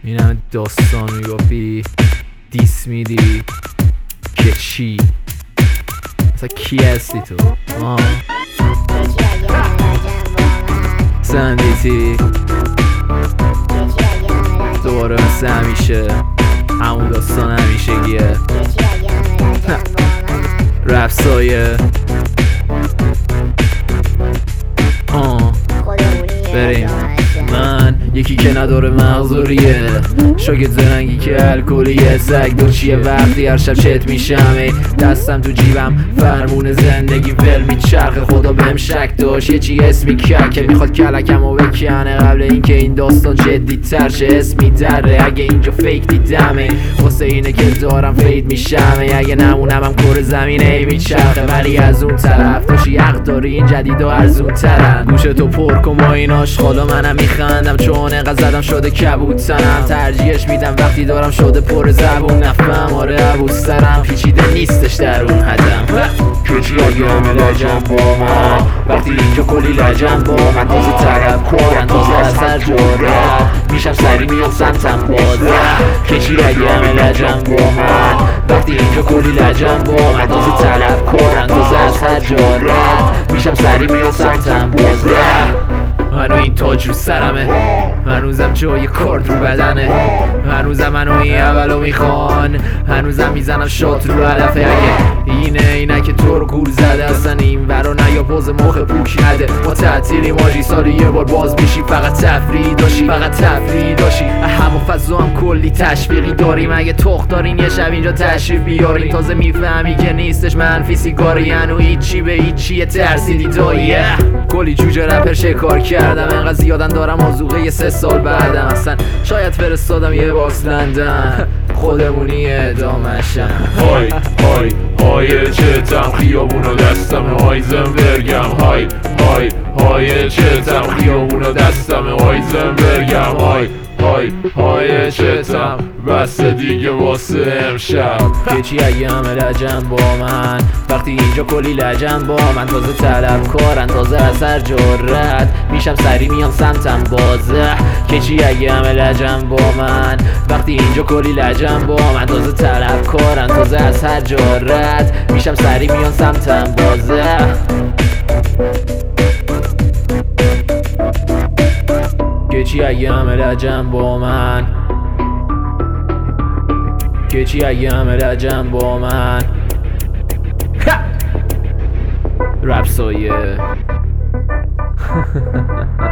این همه داستان میگفتی دیس میدی که چی؟ مثلا کی هستی تو؟ سندیتی دوباره مثل همیشه همون داستان همیشگیه رپ سایه بریم. من یکی که نداره مغزوریه، شاگرد زرنگی که الکلیه، سگ دوچیه وقتی هر شب چت میشم، دستم تو جیبم فرمون زندگی ول میچرخه. خدا بهم شک داشت یه چی اسمی که میخواد کلکمو بکنه قبل اینکه این داستان جدی تر شه. اسمی دره اگه اینجا فیک دیدمه، واسه اینه که دارم فید میشم، اگه نمونم هم کره زمینه میچرخه. ولی از اون طرف داشتی حق داری، این جدید و ارزون ترن. گوشتو پر کن با این آشغالا، منم میخندم چون انقدر زدم شده کبوترم. ترجیحش میدم وقتی دارم شده پر زبون، نفهم آره عبوسترم، پیچیده نیستش در اون حدم. کچی اگه همه لجم با من، وقتی اینجا کلی لجم با من، تازه طرف کارن تازه از هر جاره میشم سری میام سمتم بازه. کچی اگه همه لجم با من، وقتی اینجا کلی لجم با من، تازه طرف کارن تازه از هر جاره میشم سری میام سمتم بازه. منو این تاج رو سرمه، هنوزم جای کارد رو بدنه، هنوزم منو این اولو میخوان، هنوزم میزنم شات رو علفه. اگه اینه که تو رو گول زده، اصلا این برا نه یا باز مخ پوک نده. ما تعطیلی ماجی سالی یه بار باز میشی، فقط تفریح داشی همه فضا هم کلی تشویقی داریم. اگه تخت دارین یه شب اینجا تشریف بیارین، تازه میفهمی که نیستش منفی سیگاری، هنو هیچی به هیچی ترسیدی داییه. کلی جوجه رپر شکار کردم، انقدر زیادن دارم آزوغه یه 3 سال بعدم، اصلا شاید فرستادم یه باکس لندن، خودمونی ادامشم. های چتم خیابونو دستم هایزنبرگم، های چتم خیابونو دستم هایزنبرگم، های چتم بس دیگه واسه امشب. کچی اگه همه لجم با من، وقتی اینجا کلی لجم با من، تازه طلب کارن تازه از هر جرت میشم سری میام سمتم بازه. کچی اگه همه لجم با من، وقتی اینجا کلی لجم با من، تازه طلب کارن تازه از هر جرت میشم سری میام سمتم بازه. کچی اگه همه لجم با من، کچی اگه همه لجم با من. رپ سایه